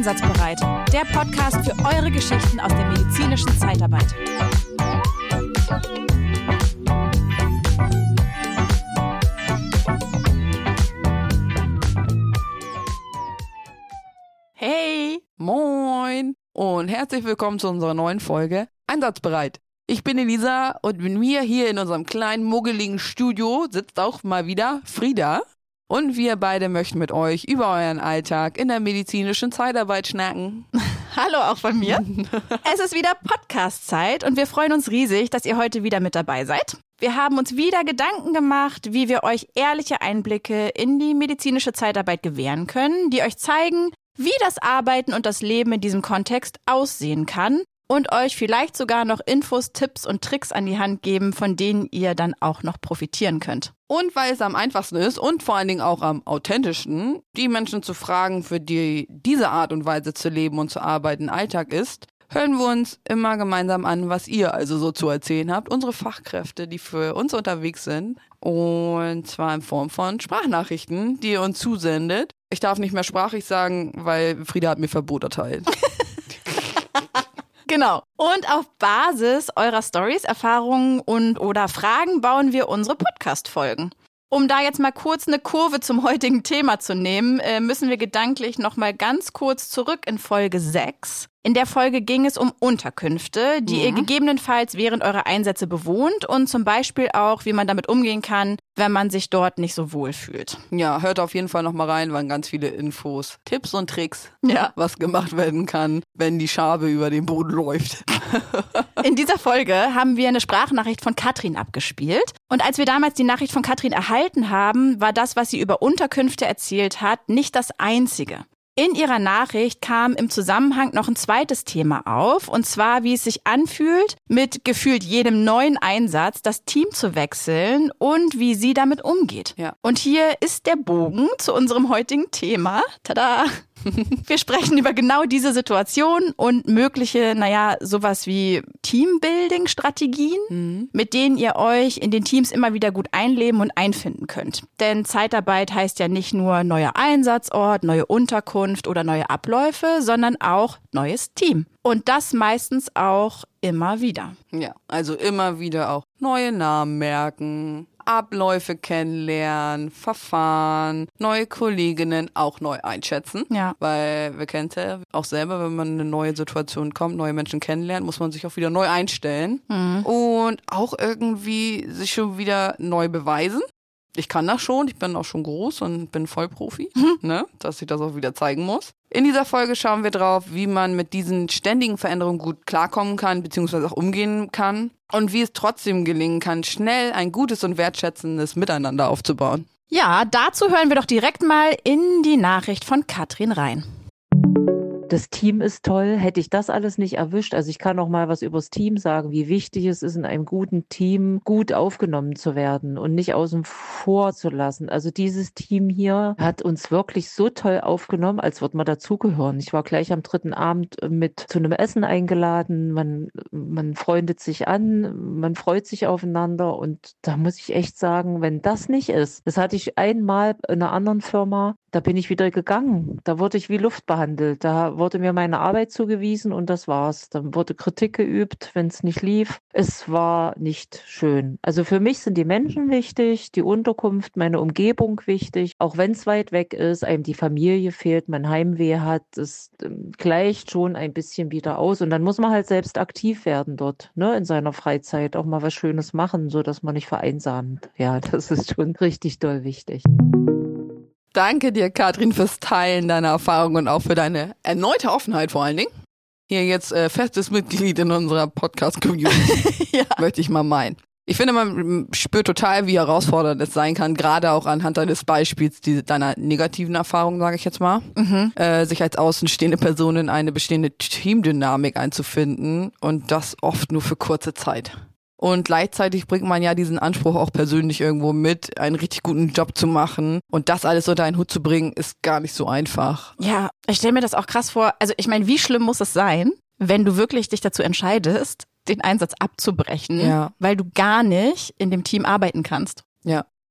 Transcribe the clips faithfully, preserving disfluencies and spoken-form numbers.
Einsatzbereit, der Podcast für eure Geschichten aus der medizinischen Zeitarbeit. Hey, moin und herzlich willkommen zu unserer neuen Folge Einsatzbereit. Ich bin Elisa und mit mir hier in unserem kleinen, muggeligen Studio sitzt auch mal wieder Frieda. Und wir beide möchten mit euch über euren Alltag in der medizinischen Zeitarbeit schnacken. Hallo auch von mir. Es ist wieder Podcast-Zeit und wir freuen uns riesig, dass ihr heute wieder mit dabei seid. Wir haben uns wieder Gedanken gemacht, wie wir euch ehrliche Einblicke in die medizinische Zeitarbeit gewähren können, die euch zeigen, wie das Arbeiten und das Leben in diesem Kontext aussehen kann und euch vielleicht sogar noch Infos, Tipps und Tricks an die Hand geben, von denen ihr dann auch noch profitieren könnt. Und weil es am einfachsten ist und vor allen Dingen auch am authentischsten, die Menschen zu fragen, für die diese Art und Weise zu leben und zu arbeiten Alltag ist, hören wir uns immer gemeinsam an, was ihr also so zu erzählen habt. Unsere Fachkräfte, die für uns unterwegs sind. Und zwar in Form von Sprachnachrichten, die ihr uns zusendet. Ich darf nicht mehr sprachlich sagen, weil Frieda hat mir Verbot erteilt. Genau. Und auf Basis eurer Stories, Erfahrungen und oder Fragen bauen wir unsere Podcast-Folgen. Um da jetzt mal kurz eine Kurve zum heutigen Thema zu nehmen, müssen wir gedanklich noch mal ganz kurz zurück in Folge sechs. In der Folge ging es um Unterkünfte, die mhm. ihr gegebenenfalls während eurer Einsätze bewohnt und zum Beispiel auch, wie man damit umgehen kann, wenn man sich dort nicht so wohl fühlt. Ja, hört auf jeden Fall noch mal rein, waren ganz viele Infos, Tipps und Tricks, ja. was gemacht werden kann, wenn die Schabe über den Boden läuft. In dieser Folge haben wir eine Sprachnachricht von Katrin abgespielt. Und als wir damals die Nachricht von Katrin erhalten haben, war das, was sie über Unterkünfte erzählt hat, nicht das Einzige. In ihrer Nachricht kam im Zusammenhang noch ein zweites Thema auf, und zwar, wie es sich anfühlt, mit gefühlt jedem neuen Einsatz das Team zu wechseln und wie sie damit umgeht. Ja. Und hier ist der Bogen zu unserem heutigen Thema. Tada! Wir sprechen über genau diese Situation und mögliche, naja, sowas wie Teambuilding-Strategien, mhm. mit denen ihr euch in den Teams immer wieder gut einleben und einfinden könnt. Denn Zeitarbeit heißt ja nicht nur neuer Einsatzort, neue Unterkunft oder neue Abläufe, sondern auch neues Team. Und das meistens auch immer wieder. Ja, also immer wieder auch neue Namen merken, Abläufe kennenlernen, Verfahren, neue Kolleginnen auch neu einschätzen. Ja. Weil wir kennen es ja auch selber, wenn man in eine neue Situation kommt, neue Menschen kennenlernt, muss man sich auch wieder neu einstellen. Mhm. Und auch irgendwie sich schon wieder neu beweisen. Ich kann das schon, ich bin auch schon groß und bin Vollprofi, mhm. ne, dass ich das auch wieder zeigen muss. In dieser Folge schauen wir drauf, wie man mit diesen ständigen Veränderungen gut klarkommen kann, beziehungsweise auch umgehen kann und wie es trotzdem gelingen kann, schnell ein gutes und wertschätzendes Miteinander aufzubauen. Ja, dazu hören wir doch direkt mal in die Nachricht von Katrin rein. Das Team ist toll. Hätte ich das alles nicht erwischt, also ich kann auch mal was übers Team sagen, wie wichtig es ist, in einem guten Team gut aufgenommen zu werden und nicht außen vor zu lassen. Also dieses Team hier hat uns wirklich so toll aufgenommen, als würde man dazugehören. Ich war gleich am dritten Abend mit zu einem Essen eingeladen. Man, man freundet sich an, man freut sich aufeinander und da muss ich echt sagen, wenn das nicht ist, das hatte ich einmal in einer anderen Firma, da bin ich wieder gegangen. Da wurde ich wie Luft behandelt. Da wurde mir meine Arbeit zugewiesen und das war's. Dann wurde Kritik geübt, wenn es nicht lief. Es war nicht schön. Also für mich sind die Menschen wichtig, die Unterkunft, meine Umgebung wichtig. Auch wenn es weit weg ist, einem die Familie fehlt, man Heimweh hat, es gleicht schon ein bisschen wieder aus. Und dann muss man halt selbst aktiv werden dort, ne, in seiner Freizeit. Auch mal was Schönes machen, so dass man nicht vereinsamt. Ja, das ist schon richtig doll wichtig. Danke dir, Katrin, fürs Teilen deiner Erfahrungen und auch für deine erneute Offenheit vor allen Dingen. Hier jetzt äh, festes Mitglied in unserer Podcast-Community, ja. Möchte ich mal meinen. Ich finde, man spürt total, wie herausfordernd es sein kann, gerade auch anhand deines Beispiels, die, deiner negativen Erfahrung, sage ich jetzt mal, mhm. äh, sich als außenstehende Person in eine bestehende Teamdynamik einzufinden und das oft nur für kurze Zeit. Und gleichzeitig bringt man ja diesen Anspruch auch persönlich irgendwo mit, einen richtig guten Job zu machen. Und das alles unter einen Hut zu bringen, ist gar nicht so einfach. Ja, ich stelle mir das auch krass vor. Also ich meine, wie schlimm muss es sein, wenn du wirklich dich dazu entscheidest, den Einsatz abzubrechen, ja. weil du gar nicht in dem Team arbeiten kannst? Ja.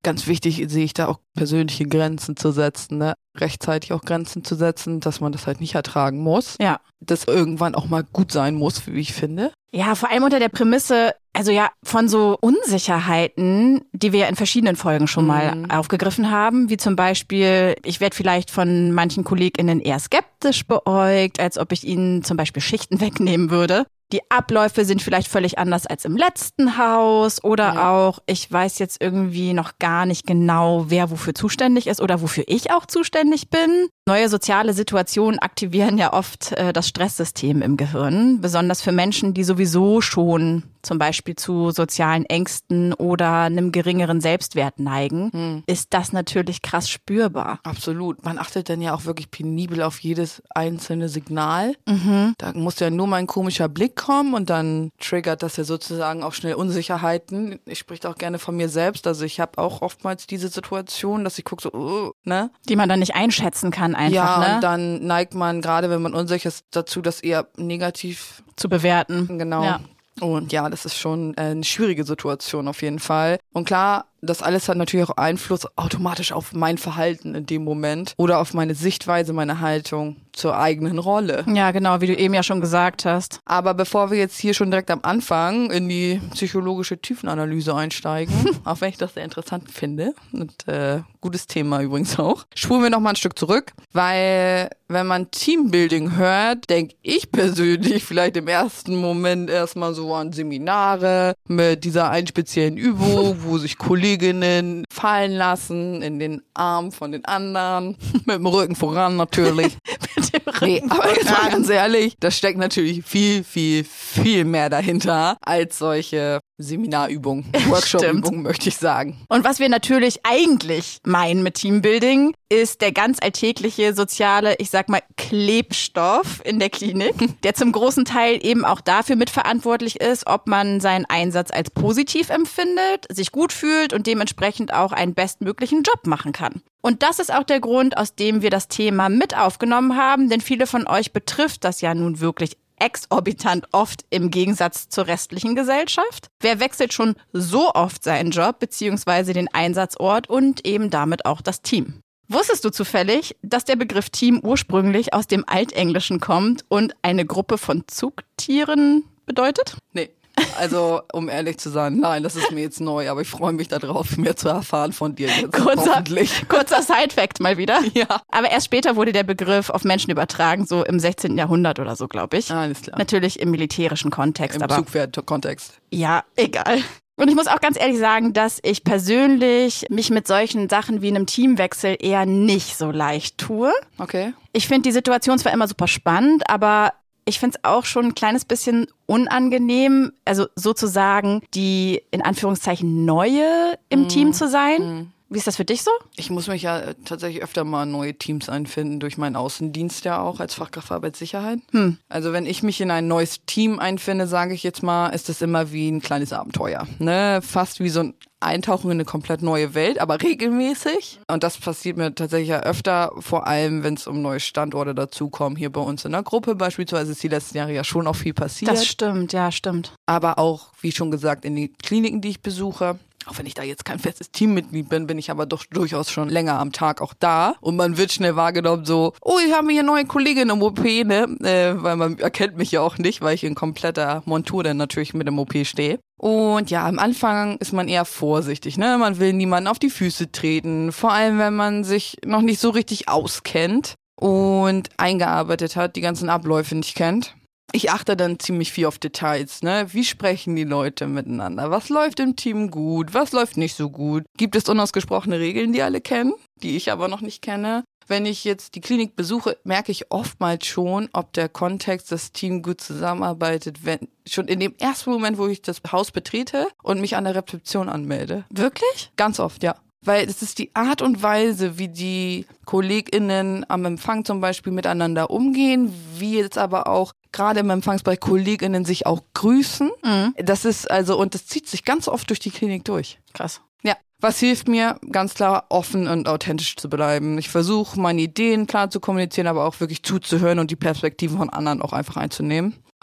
Ganz wichtig sehe ich da auch persönliche Grenzen zu setzen, ne? Rechtzeitig auch Grenzen zu setzen, dass man das halt nicht ertragen muss. Ja. Das irgendwann auch mal gut sein muss, wie ich finde. Ja, vor allem unter der Prämisse, also ja, von so Unsicherheiten, die wir ja in verschiedenen Folgen schon mal Mhm. aufgegriffen haben, wie zum Beispiel, ich werde vielleicht von manchen KollegInnen eher skeptisch beäugt, als ob ich ihnen zum Beispiel Schichten wegnehmen würde. Die Abläufe sind vielleicht völlig anders als im letzten Haus oder Ja. auch, ich weiß jetzt irgendwie noch gar nicht genau, wer wofür zuständig ist oder wofür ich auch zuständig bin. Neue soziale Situationen aktivieren ja oft äh, das Stresssystem im Gehirn, besonders für Menschen, die sowieso schon zum Beispiel zu sozialen Ängsten oder einem geringeren Selbstwert neigen, Hm. ist das natürlich krass spürbar. Absolut. Man achtet dann ja auch wirklich penibel auf jedes einzelne Signal. Mhm. Da muss ja nur mal ein komischer Blick kommen und dann triggert das ja sozusagen auch schnell Unsicherheiten. Ich spreche auch gerne von mir selbst. Also ich habe auch oftmals diese Situation, dass ich gucke so, uh, ne? Die man dann nicht einschätzen kann einfach, ja, ne? und dann neigt man, gerade wenn man unsicher ist, dazu, das eher negativ, zu bewerten. genau. Ja. Und ja, das ist schon äh, eine schwierige Situation auf jeden Fall. Und klar, das alles hat natürlich auch Einfluss automatisch auf mein Verhalten in dem Moment oder auf meine Sichtweise, meine Haltung zur eigenen Rolle. Ja, genau, wie du eben ja schon gesagt hast. Aber bevor wir jetzt hier schon direkt am Anfang in die psychologische Tiefenanalyse einsteigen, auch wenn ich das sehr interessant finde und äh, gutes Thema übrigens auch, spulen wir noch mal ein Stück zurück, weil wenn man Teambuilding hört, denke ich persönlich vielleicht im ersten Moment erstmal so an Seminare mit dieser einen speziellen Übung, wo sich Kolleginnen fallen lassen in den Arm von den anderen, mit dem Rücken voran natürlich. Nee, aber jetzt mal ganz ehrlich, da steckt natürlich viel, viel, viel mehr dahinter als solche Seminarübungen, Workshop-Übungen, möchte ich sagen. Und was wir natürlich eigentlich meinen mit Teambuilding, ist der ganz alltägliche soziale, ich sag mal, Klebstoff in der Klinik, der zum großen Teil eben auch dafür mitverantwortlich ist, ob man seinen Einsatz als positiv empfindet, sich gut fühlt und dementsprechend auch einen bestmöglichen Job machen kann. Und das ist auch der Grund, aus dem wir das Thema mit aufgenommen haben, denn viele von euch betrifft das ja nun wirklich exorbitant oft im Gegensatz zur restlichen Gesellschaft. Wer wechselt schon so oft seinen Job bzw. den Einsatzort und eben damit auch das Team? Wusstest du zufällig, dass der Begriff Team ursprünglich aus dem Altenglischen kommt und eine Gruppe von Zugtieren bedeutet? Nee. Also, um ehrlich zu sein, nein, das ist mir jetzt neu, aber ich freue mich darauf, mehr zu erfahren von dir jetzt. Kurzer, hoffentlich. kurzer Side-Fact mal wieder. Ja. Aber erst später wurde der Begriff auf Menschen übertragen, so im sechzehnten Jahrhundert oder so, glaube ich. Alles klar. Natürlich im militärischen Kontext, Im aber Zugpferd-Kontext. ja, egal. Und ich muss auch ganz ehrlich sagen, dass ich persönlich mich mit solchen Sachen wie einem Teamwechsel eher nicht so leicht tue. Okay. Ich finde die Situation zwar immer super spannend, aber ich finde es auch schon ein kleines bisschen unangenehm, also sozusagen die in Anführungszeichen Neue im Mhm. Team zu sein. Mhm. Wie ist das für dich so? Ich muss mich ja tatsächlich öfter mal in neue Teams einfinden, durch meinen Außendienst ja auch als Fachkraft für Arbeitssicherheit. Hm. Also wenn ich mich in ein neues Team einfinde, sage ich jetzt mal, ist das immer wie ein kleines Abenteuer. Ne? Fast wie so ein Eintauchen in eine komplett neue Welt, aber regelmäßig. Und das passiert mir tatsächlich ja öfter, vor allem wenn es um neue Standorte dazukommen. Hier bei uns in der Gruppe beispielsweise ist die letzten Jahre ja schon auch viel passiert. Das stimmt, ja, stimmt. Aber auch, wie schon gesagt, in die Kliniken, die ich besuche. Auch wenn ich da jetzt kein festes Teammitglied bin, bin ich aber doch durchaus schon länger am Tag auch da. Und man wird schnell wahrgenommen so, oh, ich habe hier neue Kollegin im O P, ne? Äh, weil man erkennt mich ja auch nicht, weil ich in kompletter Montur dann natürlich mit dem O P stehe. Und ja, am Anfang ist man eher vorsichtig, ne? Man will niemanden auf die Füße treten, vor allem wenn man sich noch nicht so richtig auskennt und eingearbeitet hat, die ganzen Abläufe nicht kennt. Ich achte dann ziemlich viel auf Details, ne? Wie sprechen die Leute miteinander? Was läuft im Team gut? Was läuft nicht so gut? Gibt es unausgesprochene Regeln, die alle kennen, die ich aber noch nicht kenne? Wenn ich jetzt die Klinik besuche, merke ich oftmals schon, ob der Kontext, das Team gut zusammenarbeitet, wenn schon in dem ersten Moment, wo ich das Haus betrete und mich an der Rezeption anmelde. Wirklich? Ganz oft, ja. Weil es ist die Art und Weise, wie die KollegInnen am Empfang zum Beispiel miteinander umgehen, wie jetzt aber auch gerade im Empfangsbereich KollegInnen sich auch grüßen. Mhm. Das ist also, und das zieht sich ganz oft durch die Klinik durch. Krass. Ja, was hilft mir? Ganz klar, offen und authentisch zu bleiben. Ich versuche, meine Ideen klar zu kommunizieren, aber auch wirklich zuzuhören und die Perspektiven von anderen auch einfach einzunehmen.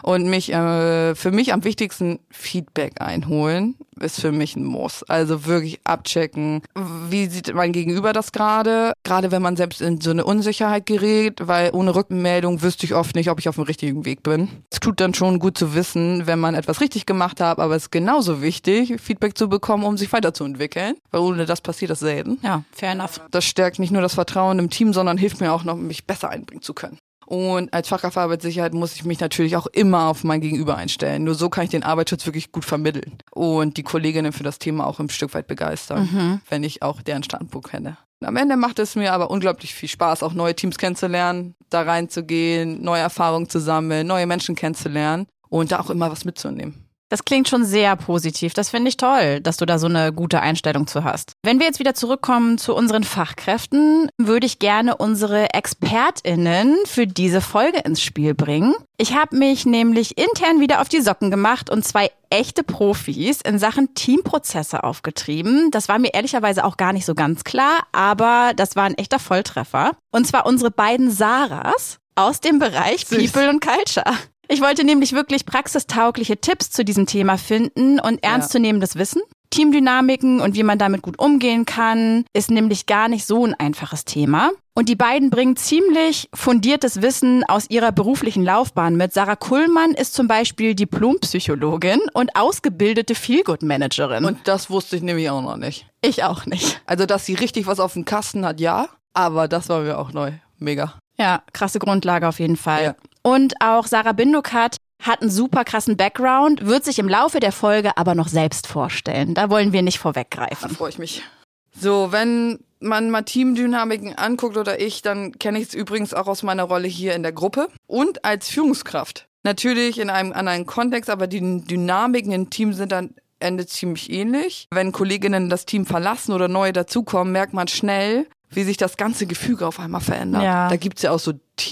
Und mich äh, für mich am wichtigsten Feedback einholen ist für mich ein Muss. Also wirklich abchecken, wie sieht mein Gegenüber das gerade? Gerade wenn man selbst in so eine Unsicherheit gerät, weil ohne Rückmeldung wüsste ich oft nicht, ob ich auf dem richtigen Weg bin. Es tut dann schon gut zu wissen, wenn man etwas richtig gemacht hat, aber es ist genauso wichtig, Feedback zu bekommen, um sich weiterzuentwickeln, weil ohne das passiert das selten. Ja, fair enough. Das stärkt nicht nur das Vertrauen im Team, sondern hilft mir auch noch, mich besser einbringen zu können. Und als Fachkraft für Arbeitssicherheit muss ich mich natürlich auch immer auf mein Gegenüber einstellen. Nur so kann ich den Arbeitsschutz wirklich gut vermitteln und die Kolleginnen für das Thema auch ein Stück weit begeistern, mhm. wenn ich auch deren Standpunkt kenne. Am Ende macht es mir aber unglaublich viel Spaß, auch neue Teams kennenzulernen, da reinzugehen, neue Erfahrungen zu sammeln, neue Menschen kennenzulernen und da auch immer was mitzunehmen. Das klingt schon sehr positiv. Das finde ich toll, dass du da so eine gute Einstellung zu hast. Wenn wir jetzt wieder zurückkommen zu unseren Fachkräften, würde ich gerne unsere ExpertInnen für diese Folge ins Spiel bringen. Ich habe mich nämlich intern wieder auf die Socken gemacht und zwei echte Profis in Sachen Teamprozesse aufgetrieben. Das war mir ehrlicherweise auch gar nicht so ganz klar, aber das war ein echter Volltreffer. Und zwar unsere beiden Sarahs aus dem Bereich Süß. People und Culture. Ich wollte nämlich wirklich praxistaugliche Tipps zu diesem Thema finden und ernstzunehmendes Wissen. Teamdynamiken und wie man damit gut umgehen kann, ist nämlich gar nicht so ein einfaches Thema. Und die beiden bringen ziemlich fundiertes Wissen aus ihrer beruflichen Laufbahn mit. Sarah Kullmann ist zum Beispiel Diplompsychologin und ausgebildete Feelgood-Managerin. Und das wusste ich nämlich auch noch nicht. Ich auch nicht. Also, dass sie richtig was auf dem Kasten hat, ja. Aber das war mir auch neu. Mega. Ja, krasse Grundlage auf jeden Fall. Ja. Und auch Sarah Bindokat hat einen super krassen Background, wird sich im Laufe der Folge aber noch selbst vorstellen. Da wollen wir nicht vorweggreifen. Da freue ich mich. So, wenn man mal Teamdynamiken anguckt oder ich, dann kenne ich es übrigens auch aus meiner Rolle hier in der Gruppe und als Führungskraft. Natürlich in einem anderen Kontext, aber die Dynamiken im Team sind dann Ende ziemlich ähnlich. Wenn Kolleginnen das Team verlassen oder neue dazukommen, merkt man schnell, wie sich das ganze Gefüge auf einmal verändert. Ja. Da gibt's ja auch so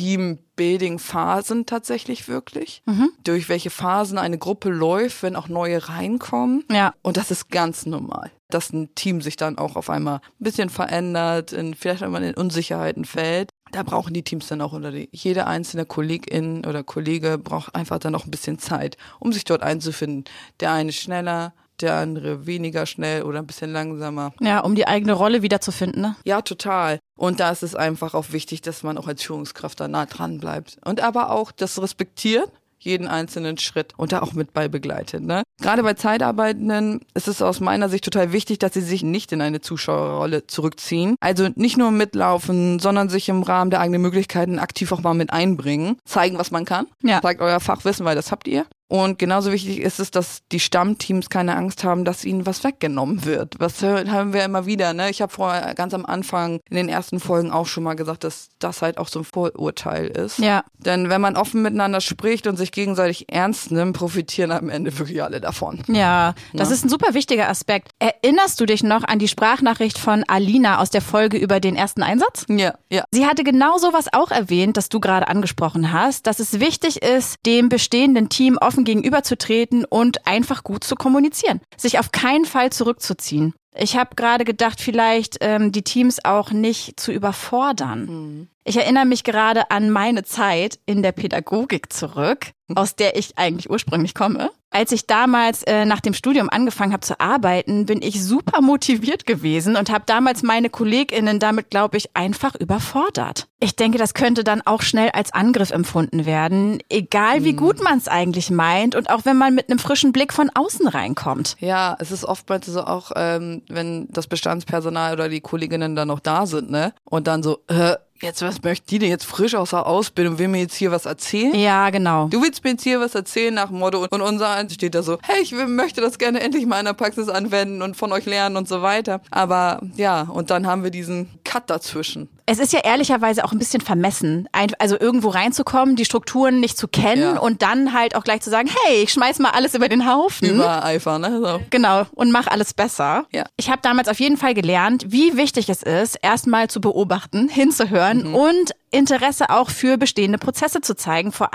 Teambuilding-Phasen tatsächlich wirklich. Mhm. Durch welche Phasen eine Gruppe läuft, wenn auch neue reinkommen. Ja. Und das ist ganz normal, dass ein Team sich dann auch auf einmal ein bisschen verändert, in, vielleicht wenn man in Unsicherheiten fällt. Da brauchen die Teams dann auch, oder die, jede einzelne Kollegin oder Kollege braucht einfach dann auch ein bisschen Zeit, um sich dort einzufinden. Der eine schneller, der andere weniger schnell oder ein bisschen langsamer. Ja, um die eigene Rolle wiederzufinden, ne? Ja, total. Und da ist es einfach auch wichtig, dass man auch als Führungskraft da nah dran bleibt. Und aber auch das Respektieren, jeden einzelnen Schritt und da auch mit bei begleitet, ne? Gerade bei Zeitarbeitenden ist es aus meiner Sicht total wichtig, dass sie sich nicht in eine Zuschauerrolle zurückziehen. Also nicht nur mitlaufen, sondern sich im Rahmen der eigenen Möglichkeiten aktiv auch mal mit einbringen. Zeigen, was man kann. Ja. Zeigt euer Fachwissen, weil das habt ihr. Und genauso wichtig ist es, dass die Stammteams keine Angst haben, dass ihnen was weggenommen wird. Was hören wir immer wieder, ne? Ich habe vorher ganz am Anfang in den ersten Folgen auch schon mal gesagt, dass das halt auch so ein Vorurteil ist. Ja. Denn wenn man offen miteinander spricht und sich gegenseitig ernst nimmt, profitieren am Ende wirklich alle davon. Ja, das ja. ist ein super wichtiger Aspekt. Erinnerst du dich noch an die Sprachnachricht von Alina aus der Folge über den ersten Einsatz? Ja, ja. Sie hatte genau sowas auch erwähnt, das du gerade angesprochen hast, dass es wichtig ist, dem bestehenden Team offen gegenüberzutreten und einfach gut zu kommunizieren. Sich auf keinen Fall zurückzuziehen. Ich habe gerade gedacht, vielleicht ähm, die Teams auch nicht zu überfordern. Mhm. Ich erinnere mich gerade an meine Zeit in der Pädagogik zurück, aus der ich eigentlich ursprünglich komme. Als ich damals äh, nach dem Studium angefangen habe zu arbeiten, bin ich super motiviert gewesen und habe damals meine KollegInnen damit, glaube ich, einfach überfordert. Ich denke, das könnte dann auch schnell als Angriff empfunden werden, egal wie gut man es eigentlich meint und auch wenn man mit einem frischen Blick von außen reinkommt. Ja, es ist oftmals so auch, ähm, wenn das Bestandspersonal oder die Kolleginnen dann noch da sind, ne? Und dann so, äh, jetzt, was möchte die denn jetzt frisch aus der Ausbildung? Will mir jetzt hier was erzählen? Ja, genau. Du willst mir jetzt hier was erzählen nach dem Motto und unser eins steht da so, hey, ich möchte das gerne endlich mal in der Praxis anwenden und von euch lernen und so weiter. Aber ja, und dann haben wir diesen Cut dazwischen. Es ist ja ehrlicherweise auch ein bisschen vermessen, also irgendwo reinzukommen, die Strukturen nicht zu kennen ja. und dann halt auch gleich zu sagen, hey, ich schmeiß mal alles über den Haufen. Übereifer, ne? So. Genau, und mach alles besser. Ja. Ich habe damals auf jeden Fall gelernt, wie wichtig es ist, erstmal zu beobachten, hinzuhören mhm. und Interesse auch für bestehende Prozesse zu zeigen, vor allem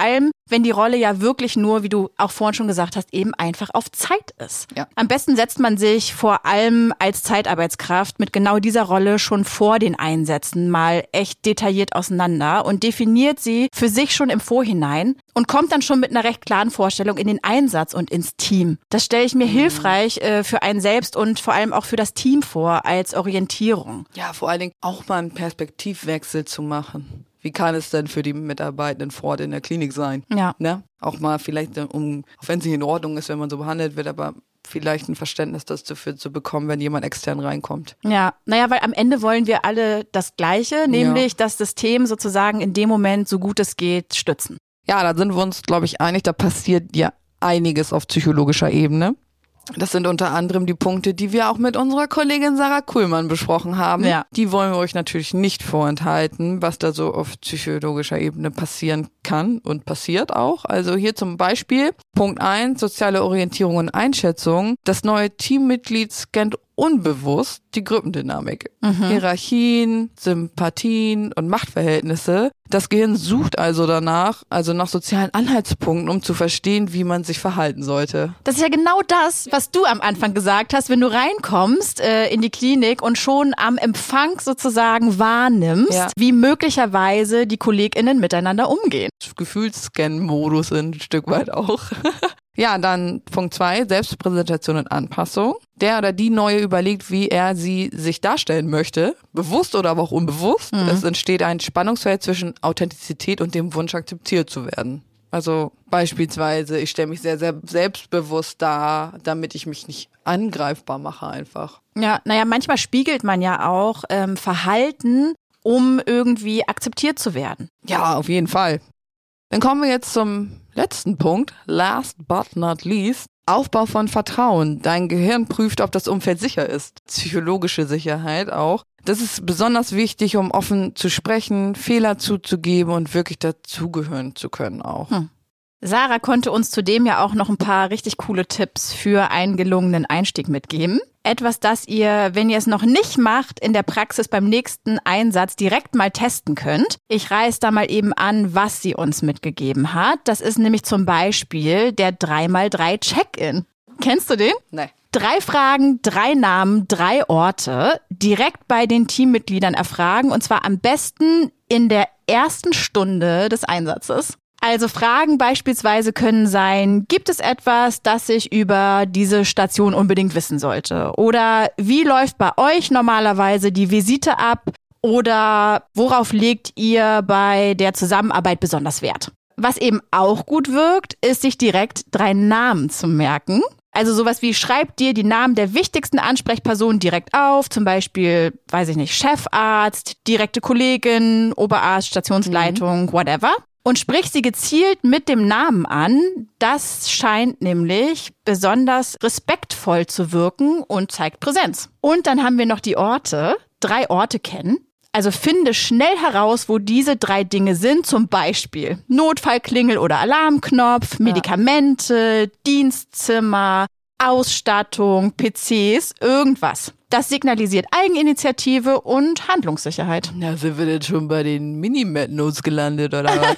wenn die Rolle ja wirklich nur, wie du auch vorhin schon gesagt hast, eben einfach auf Zeit ist. Ja. Am besten setzt man sich vor allem als Zeitarbeitskraft mit genau dieser Rolle schon vor den Einsätzen mal echt detailliert auseinander und definiert sie für sich schon im Vorhinein und kommt dann schon mit einer recht klaren Vorstellung in den Einsatz und ins Team. Das stelle ich mir mhm. hilfreich äh, für einen selbst und vor allem auch für das Team vor als Orientierung. Ja, vor allen Dingen auch mal einen Perspektivwechsel zu machen. Wie kann es denn für die Mitarbeitenden vor Ort in der Klinik sein? Ja. Ne? Auch mal vielleicht, um, auch wenn es nicht in Ordnung ist, wenn man so behandelt wird, aber vielleicht ein Verständnis dafür zu bekommen, wenn jemand extern reinkommt. Ja, naja, weil am Ende wollen wir alle das Gleiche, nämlich ja. das System sozusagen in dem Moment, so gut es geht, stützen. Ja, da sind wir uns, glaube ich, einig, da passiert ja einiges auf psychologischer Ebene. Das sind unter anderem die Punkte, die wir auch mit unserer Kollegin Sarah Kuhlmann besprochen haben. Ja. Die wollen wir euch natürlich nicht vorenthalten, was da so auf psychologischer Ebene passieren kann und passiert auch. Also hier zum Beispiel Punkt eins, soziale Orientierung und Einschätzung. Das neue Teammitglied scannt unbewusst die Gruppendynamik. Mhm. Hierarchien, Sympathien und Machtverhältnisse. Das Gehirn sucht also danach, also nach sozialen Anhaltspunkten, um zu verstehen, wie man sich verhalten sollte. Das ist ja genau das, was du am Anfang gesagt hast, wenn du reinkommst äh, in die Klinik und schon am Empfang sozusagen wahrnimmst, ja. wie möglicherweise die KollegInnen miteinander umgehen. Gefühlsscan-Modus ein Stück weit auch. Ja, dann Punkt zwei, Selbstpräsentation und Anpassung. Der oder die Neue überlegt, wie er sie sich darstellen möchte, bewusst oder aber auch unbewusst. Mhm. Es entsteht ein Spannungsfeld zwischen Authentizität und dem Wunsch, akzeptiert zu werden. Also beispielsweise, ich stelle mich sehr, sehr selbstbewusst dar, damit ich mich nicht angreifbar mache einfach. Ja, naja, manchmal spiegelt man ja auch ähm, Verhalten, um irgendwie akzeptiert zu werden. Ja, auf jeden Fall. Dann kommen wir jetzt zum letzten Punkt, last but not least, Aufbau von Vertrauen. Dein Gehirn prüft, ob das Umfeld sicher ist. Psychologische Sicherheit auch. Das ist besonders wichtig, um offen zu sprechen, Fehler zuzugeben und wirklich dazugehören zu können auch. Hm. Sarah konnte uns zudem ja auch noch ein paar richtig coole Tipps für einen gelungenen Einstieg mitgeben. Etwas, das ihr, wenn ihr es noch nicht macht, in der Praxis beim nächsten Einsatz direkt mal testen könnt. Ich reiß da mal eben an, was sie uns mitgegeben hat. Das ist nämlich zum Beispiel der drei mal drei Check-in. Kennst du den? Nee. Drei Fragen, drei Namen, drei Orte direkt bei den Teammitgliedern erfragen und zwar am besten in der ersten Stunde des Einsatzes. Also Fragen beispielsweise können sein, gibt es etwas, das ich über diese Station unbedingt wissen sollte? Oder wie läuft bei euch normalerweise die Visite ab? Oder worauf legt ihr bei der Zusammenarbeit besonders Wert? Was eben auch gut wirkt, ist sich direkt drei Namen zu merken. Also sowas wie, schreib dir die Namen der wichtigsten Ansprechpersonen direkt auf, zum Beispiel, weiß ich nicht, Chefarzt, direkte Kollegin, Oberarzt, Stationsleitung, mhm. whatever. Und sprich sie gezielt mit dem Namen an. Das scheint nämlich besonders respektvoll zu wirken und zeigt Präsenz. Und dann haben wir noch die Orte. Drei Orte kennen. Also finde schnell heraus, wo diese drei Dinge sind. Zum Beispiel Notfallklingel oder Alarmknopf, Medikamente, Dienstzimmer, Ausstattung, P Cs, irgendwas. Das signalisiert Eigeninitiative und Handlungssicherheit. Na, sind wir denn schon bei den Minimet-Notes gelandet, oder was?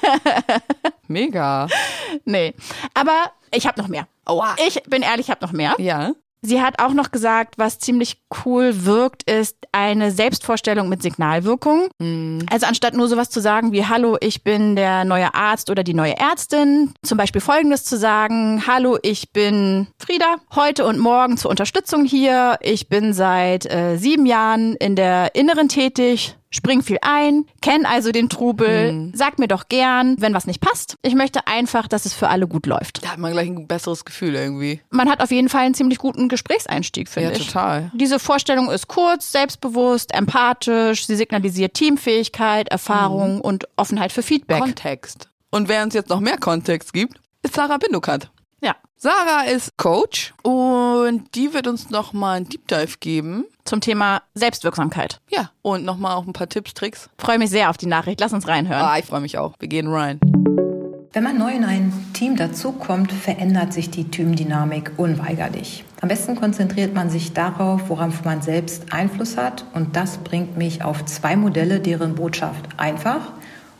Mega. Nee, aber ich habe noch mehr. Oha. Ich bin ehrlich, ich habe noch mehr. Ja. Sie hat auch noch gesagt, was ziemlich cool wirkt, ist eine Selbstvorstellung mit Signalwirkung. Mhm. Also anstatt nur sowas zu sagen wie, hallo, ich bin der neue Arzt oder die neue Ärztin, zum Beispiel Folgendes zu sagen, hallo, ich bin Frieda, heute und morgen zur Unterstützung hier. Ich bin seit äh, sieben Jahren in der Inneren tätig, spring viel ein, kenn also den Trubel, mhm. sag mir doch gern, wenn was nicht passt. Ich möchte einfach, dass es für alle gut läuft. Da hat man gleich ein besseres Gefühl irgendwie. Man hat auf jeden Fall einen ziemlich guten Gesprächseinstieg, finde ich. Ja, total. Diese Vorstellung ist kurz, selbstbewusst, empathisch, sie signalisiert Teamfähigkeit, Erfahrung mhm. und Offenheit für Feedback. Kontext. Und wer uns jetzt noch mehr Kontext gibt, ist Sarah Bindukat. Ja. Sarah ist Coach und die wird uns nochmal einen Deep Dive geben. Zum Thema Selbstwirksamkeit. Ja, und nochmal auch ein paar Tipps, Tricks. Freue mich sehr auf die Nachricht. Lass uns reinhören. Ah, ich freue mich auch. Wir gehen rein. Wenn man neu in ein Team dazukommt, verändert sich die Teamdynamik unweigerlich. Am besten konzentriert man sich darauf, worauf man selbst Einfluss hat. Und das bringt mich auf zwei Modelle, deren Botschaft einfach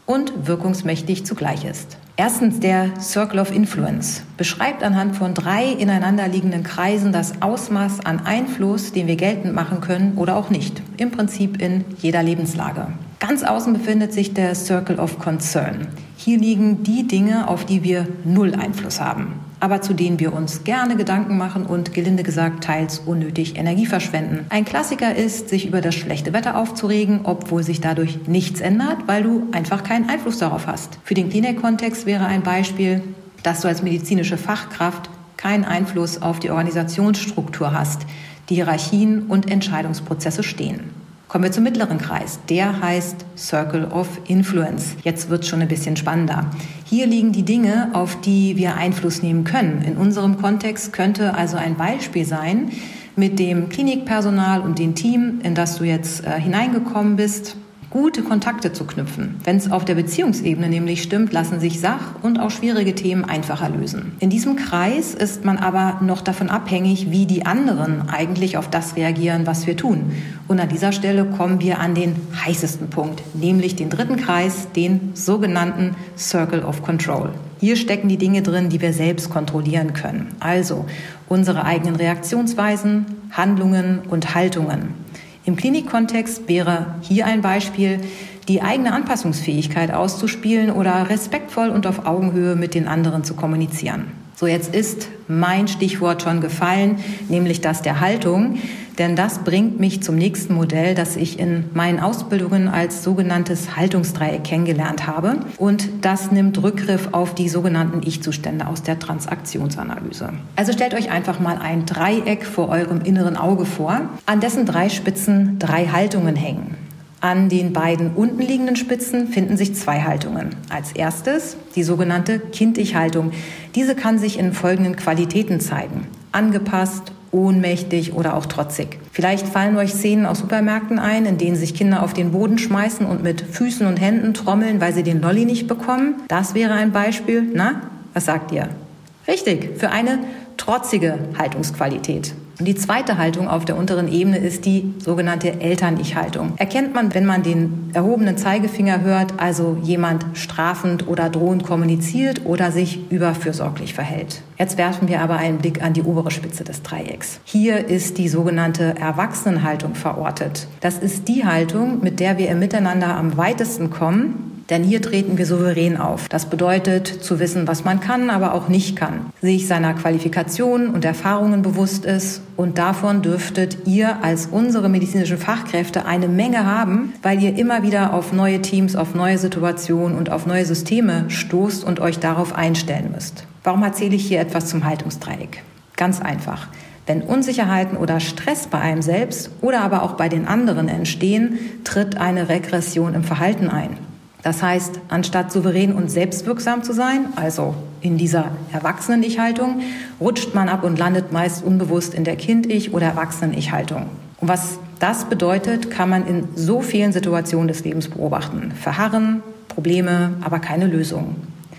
und wirkungsmächtig zugleich ist. Erstens der Circle of Influence beschreibt anhand von drei ineinanderliegenden Kreisen das Ausmaß an Einfluss, den wir geltend machen können oder auch nicht. Im Prinzip in jeder Lebenslage. Ganz außen befindet sich der Circle of Concern. Hier liegen die Dinge, auf die wir null Einfluss haben, aber zu denen wir uns gerne Gedanken machen und gelinde gesagt teils unnötig Energie verschwenden. Ein Klassiker ist, sich über das schlechte Wetter aufzuregen, obwohl sich dadurch nichts ändert, weil du einfach keinen Einfluss darauf hast. Für den Klinik-Kontext wäre ein Beispiel, dass du als medizinische Fachkraft keinen Einfluss auf die Organisationsstruktur hast, die Hierarchien und Entscheidungsprozesse stehen. Kommen wir zum mittleren Kreis. Der heißt Circle of Influence. Jetzt wird es schon ein bisschen spannender. Hier liegen die Dinge, auf die wir Einfluss nehmen können. In unserem Kontext könnte also ein Beispiel sein, mit dem Klinikpersonal und dem Team, in das du jetzt äh, hineingekommen bist, gute Kontakte zu knüpfen. Wenn es auf der Beziehungsebene nämlich stimmt, lassen sich Sach- und auch schwierige Themen einfacher lösen. In diesem Kreis ist man aber noch davon abhängig, wie die anderen eigentlich auf das reagieren, was wir tun. Und an dieser Stelle kommen wir an den heißesten Punkt, nämlich den dritten Kreis, den sogenannten Circle of Control. Hier stecken die Dinge drin, die wir selbst kontrollieren können. Also unsere eigenen Reaktionsweisen, Handlungen und Haltungen. Im Klinikkontext wäre hier ein Beispiel, die eigene Anpassungsfähigkeit auszuspielen oder respektvoll und auf Augenhöhe mit den anderen zu kommunizieren. So, jetzt ist mein Stichwort schon gefallen, nämlich das der Haltung. Denn das bringt mich zum nächsten Modell, das ich in meinen Ausbildungen als sogenanntes Haltungsdreieck kennengelernt habe. Und das nimmt Rückgriff auf die sogenannten Ich-Zustände aus der Transaktionsanalyse. Also stellt euch einfach mal ein Dreieck vor eurem inneren Auge vor, an dessen drei Spitzen drei Haltungen hängen. An den beiden unten liegenden Spitzen finden sich zwei Haltungen. Als erstes die sogenannte Kind-Ich-Haltung. Diese kann sich in folgenden Qualitäten zeigen: angepasst, ohnmächtig oder auch trotzig. Vielleicht fallen euch Szenen aus Supermärkten ein, in denen sich Kinder auf den Boden schmeißen und mit Füßen und Händen trommeln, weil sie den Lolli nicht bekommen. Das wäre ein Beispiel. Na, was sagt ihr? Richtig, für eine trotzige Haltungsqualität. Und die zweite Haltung auf der unteren Ebene ist die sogenannte Eltern-Ich-Haltung. Erkennt man, wenn man den erhobenen Zeigefinger hört, also jemand strafend oder drohend kommuniziert oder sich überfürsorglich verhält. Jetzt werfen wir aber einen Blick an die obere Spitze des Dreiecks. Hier ist die sogenannte Erwachsenenhaltung verortet. Das ist die Haltung, mit der wir im Miteinander am weitesten kommen. Denn hier treten wir souverän auf. Das bedeutet, zu wissen, was man kann, aber auch nicht kann. Sich seiner Qualifikationen und Erfahrungen bewusst ist. Und davon dürftet ihr als unsere medizinischen Fachkräfte eine Menge haben, weil ihr immer wieder auf neue Teams, auf neue Situationen und auf neue Systeme stoßt und euch darauf einstellen müsst. Warum erzähle ich hier etwas zum Haltungsdreieck? Ganz einfach. Wenn Unsicherheiten oder Stress bei einem selbst oder aber auch bei den anderen entstehen, tritt eine Regression im Verhalten ein. Das heißt, anstatt souverän und selbstwirksam zu sein, also in dieser Erwachsenen-Ich-Haltung, rutscht man ab und landet meist unbewusst in der Kind-Ich- oder Erwachsenen-Ich-Haltung. Und was das bedeutet, kann man in so vielen Situationen des Lebens beobachten. Verharren, Probleme, aber keine Lösung.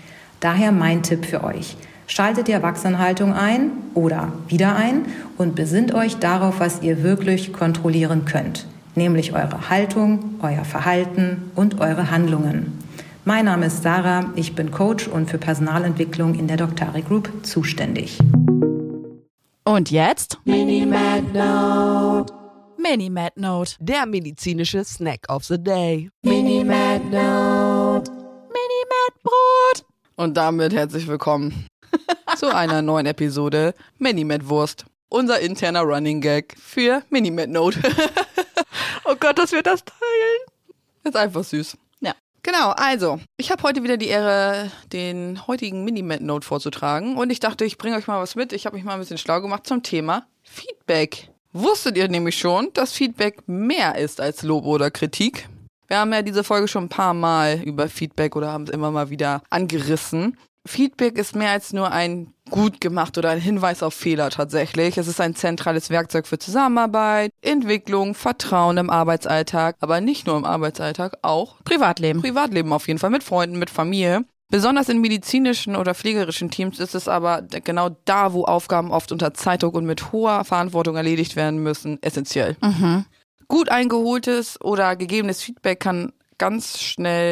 Daher mein Tipp für euch. Schaltet die Erwachsenenhaltung ein oder wieder ein und besinnt euch darauf, was ihr wirklich kontrollieren könnt. Nämlich eure Haltung, euer Verhalten und eure Handlungen. Mein Name ist Sarah, ich bin Coach und für Personalentwicklung in der Doctari Group zuständig. Und jetzt? Mini-Med-Note. Mini-Med-Note. Der medizinische Snack of the Day. Mini-Med-Note. Mini-Med-Brot. Und damit herzlich willkommen zu einer neuen Episode Mini-Med-Wurst. Unser interner Running Gag für Mini-Med-Note. Oh Gott, dass wir das teilen. Ist einfach süß. Ja. Genau, also, ich habe heute wieder die Ehre, den heutigen Mini-Med-Note vorzutragen. Und ich dachte, ich bringe euch mal was mit. Ich habe mich mal ein bisschen schlau gemacht zum Thema Feedback. Wusstet ihr nämlich schon, dass Feedback mehr ist als Lob oder Kritik? Wir haben ja diese Folge schon ein paar Mal über Feedback oder haben es immer mal wieder angerissen. Feedback ist mehr als nur ein gut gemacht oder ein Hinweis auf Fehler tatsächlich. Es ist ein zentrales Werkzeug für Zusammenarbeit, Entwicklung, Vertrauen im Arbeitsalltag, aber nicht nur im Arbeitsalltag, auch Privatleben. Privatleben auf jeden Fall, mit Freunden, mit Familie. Besonders in medizinischen oder pflegerischen Teams ist es aber genau da, wo Aufgaben oft unter Zeitdruck und mit hoher Verantwortung erledigt werden müssen, essentiell. Mhm. Gut eingeholtes oder gegebenes Feedback kann ganz schnell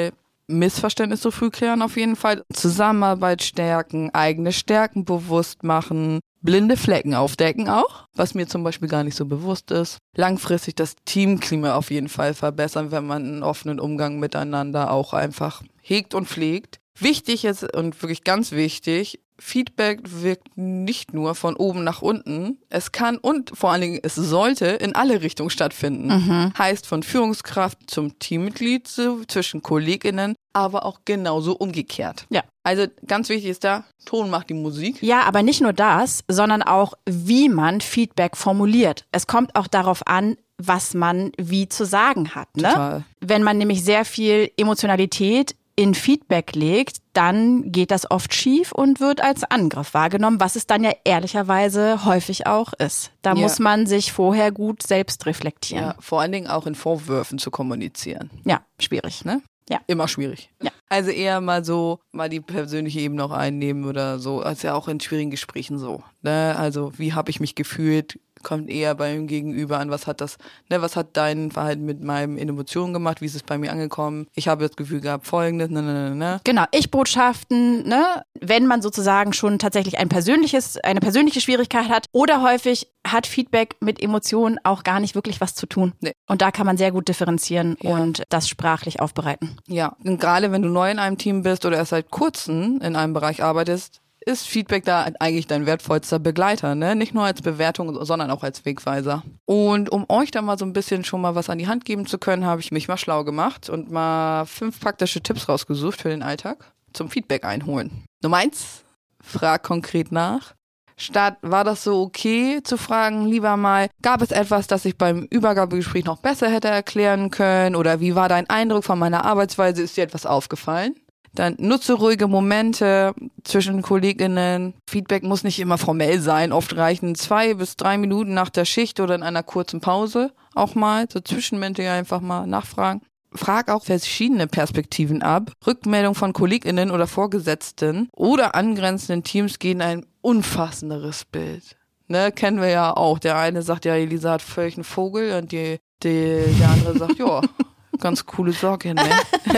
Missverständnisse früh klären auf jeden Fall. Zusammenarbeit stärken, eigene Stärken bewusst machen, blinde Flecken aufdecken auch, was mir zum Beispiel gar nicht so bewusst ist. Langfristig das Teamklima auf jeden Fall verbessern, wenn man einen offenen Umgang miteinander auch einfach hegt und pflegt. Wichtig ist und wirklich ganz wichtig, Feedback wirkt nicht nur von oben nach unten. Es kann und vor allen Dingen es sollte in alle Richtungen stattfinden. Mhm. Heißt von Führungskraft zum Teammitglied, so, zwischen KollegInnen, aber auch genauso umgekehrt. Ja. Also ganz wichtig ist da, Ton macht die Musik. Ja, aber nicht nur das, sondern auch, wie man Feedback formuliert. Es kommt auch darauf an, was man wie zu sagen hat. Ne? Total. Wenn man nämlich sehr viel Emotionalität in Feedback legt, dann geht das oft schief und wird als Angriff wahrgenommen, was es dann ja ehrlicherweise häufig auch ist. Da ja. muss man sich vorher gut selbst reflektieren. Ja, vor allen Dingen auch in Vorwürfen zu kommunizieren. Ja, schwierig, ne? Ja. Immer schwierig. Ja. Also eher mal so, mal die persönliche Ebene auch einnehmen oder so. Also ja auch in schwierigen Gesprächen so. Ne? Also wie habe ich mich gefühlt? Kommt eher beim Gegenüber an, was hat das, ne, was hat dein Verhalten mit meinen Emotionen gemacht, wie ist es bei mir angekommen? Ich habe das Gefühl gehabt, folgendes, ne, ne, ne, ne. Genau, Ich-Botschaften, ne, wenn man sozusagen schon tatsächlich ein persönliches, eine persönliche Schwierigkeit hat oder häufig hat Feedback mit Emotionen auch gar nicht wirklich was zu tun. Nee. Und da kann man sehr gut differenzieren Ja. und das sprachlich aufbereiten. Ja, und gerade wenn du neu in einem Team bist oder erst seit kurzem in einem Bereich arbeitest, ist Feedback da eigentlich dein wertvollster Begleiter, ne? Nicht nur als Bewertung, sondern auch als Wegweiser. Und um euch da mal so ein bisschen schon mal was an die Hand geben zu können, habe ich mich mal schlau gemacht und mal fünf praktische Tipps rausgesucht für den Alltag zum Feedback einholen. Nummer eins, frag konkret nach. Statt, war das so okay zu fragen, lieber mal, gab es etwas, das ich beim Übergabegespräch noch besser hätte erklären können? Oder wie war dein Eindruck von meiner Arbeitsweise? Ist dir etwas aufgefallen? Dann nutze ruhige Momente zwischen KollegInnen. Feedback muss nicht immer formell sein. Oft reichen zwei bis drei Minuten nach der Schicht oder in einer kurzen Pause auch mal. So zwischenmenschlich einfach mal nachfragen. Frag auch verschiedene Perspektiven ab. Rückmeldung von KollegInnen oder Vorgesetzten oder angrenzenden Teams geben ein umfassenderes Bild. Ne, kennen wir ja auch. Der eine sagt, ja, Elisa hat völlig einen Vogel und die, die, der andere sagt, ja, ganz coole Sorge, ne?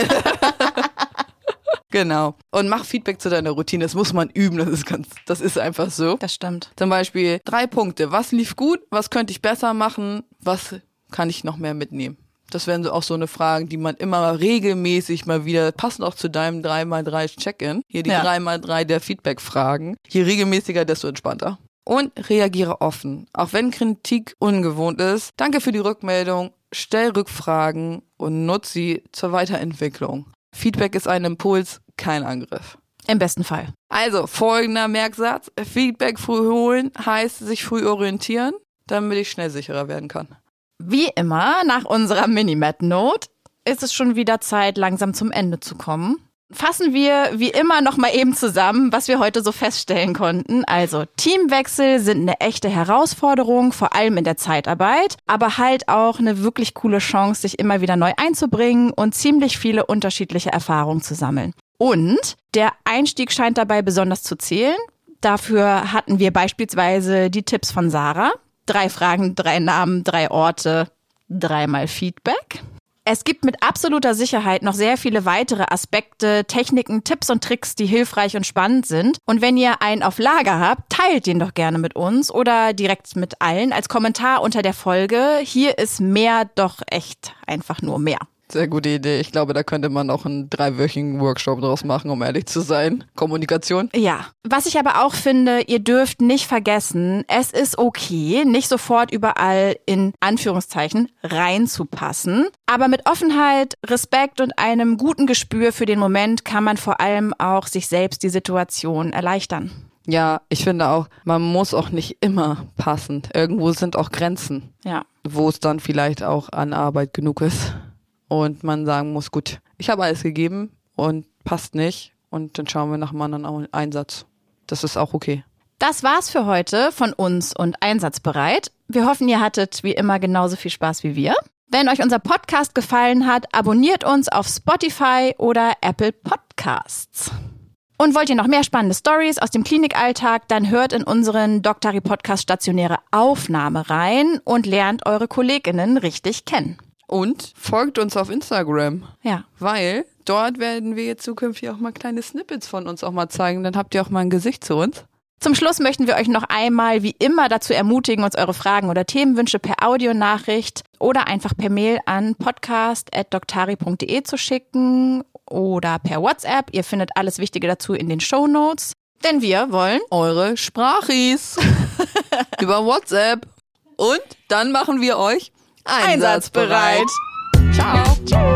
Genau. Und mach Feedback zu deiner Routine. Das muss man üben. Das ist ganz, das ist einfach so. Das stimmt. Zum Beispiel drei Punkte. Was lief gut? Was könnte ich besser machen? Was kann ich noch mehr mitnehmen? Das wären so auch so eine Fragen, die man immer regelmäßig mal wieder, passend auch zu deinem drei mal drei Check-in. Hier die Ja. drei mal drei der Feedback-Fragen. Je regelmäßiger, desto entspannter. Und reagiere offen. Auch wenn Kritik ungewohnt ist. Danke für die Rückmeldung. Stell Rückfragen und nutze sie zur Weiterentwicklung. Feedback ist ein Impuls, kein Angriff. Im besten Fall. Also, folgender Merksatz. Feedback früh holen heißt sich früh orientieren, damit ich schnell sicherer werden kann. Wie immer, nach unserer Mini-Mad-Note ist es schon wieder Zeit, langsam zum Ende zu kommen. Fassen wir wie immer noch mal eben zusammen, was wir heute so feststellen konnten. Also Teamwechsel sind eine echte Herausforderung, vor allem in der Zeitarbeit, aber halt auch eine wirklich coole Chance, sich immer wieder neu einzubringen und ziemlich viele unterschiedliche Erfahrungen zu sammeln. Und der Einstieg scheint dabei besonders zu zählen. Dafür hatten wir beispielsweise die Tipps von Sarah. Drei Fragen, drei Namen, drei Orte, dreimal Feedback. Es gibt mit absoluter Sicherheit noch sehr viele weitere Aspekte, Techniken, Tipps und Tricks, die hilfreich und spannend sind. Und wenn ihr einen auf Lager habt, teilt den doch gerne mit uns oder direkt mit allen als Kommentar unter der Folge. Hier ist mehr doch echt einfach nur mehr. Sehr gute Idee. Ich glaube, da könnte man auch einen dreiwöchigen Workshop draus machen, um ehrlich zu sein. Kommunikation. Ja, was ich aber auch finde, ihr dürft nicht vergessen, es ist okay, nicht sofort überall in Anführungszeichen reinzupassen. Aber mit Offenheit, Respekt und einem guten Gespür für den Moment kann man vor allem auch sich selbst die Situation erleichtern. Ja, ich finde auch, man muss auch nicht immer passen. Irgendwo sind auch Grenzen, Ja. wo es dann vielleicht auch an Arbeit genug ist. Und man sagen muss, gut, ich habe alles gegeben und passt nicht. Und dann schauen wir nach einem anderen Einsatz. Das ist auch okay. Das war's für heute von uns und Einsatzbereit. Wir hoffen, ihr hattet wie immer genauso viel Spaß wie wir. Wenn euch unser Podcast gefallen hat, abonniert uns auf Spotify oder Apple Podcasts. Und wollt ihr noch mehr spannende Stories aus dem Klinikalltag, dann hört in unseren Doktari Podcast Stationäre Aufnahme rein und lernt eure KollegInnen richtig kennen. Und folgt uns auf Instagram. Ja. Weil dort werden wir jetzt zukünftig auch mal kleine Snippets von uns auch mal zeigen. Dann habt ihr auch mal ein Gesicht zu uns. Zum Schluss möchten wir euch noch einmal wie immer dazu ermutigen, uns eure Fragen oder Themenwünsche per Audionachricht oder einfach per Mail an podcast at doktari punkt de zu schicken oder per WhatsApp. Ihr findet alles Wichtige dazu in den Shownotes. Denn wir wollen eure Sprachis über WhatsApp. Und dann machen wir euch einsatzbereit. Ciao. Tschüss.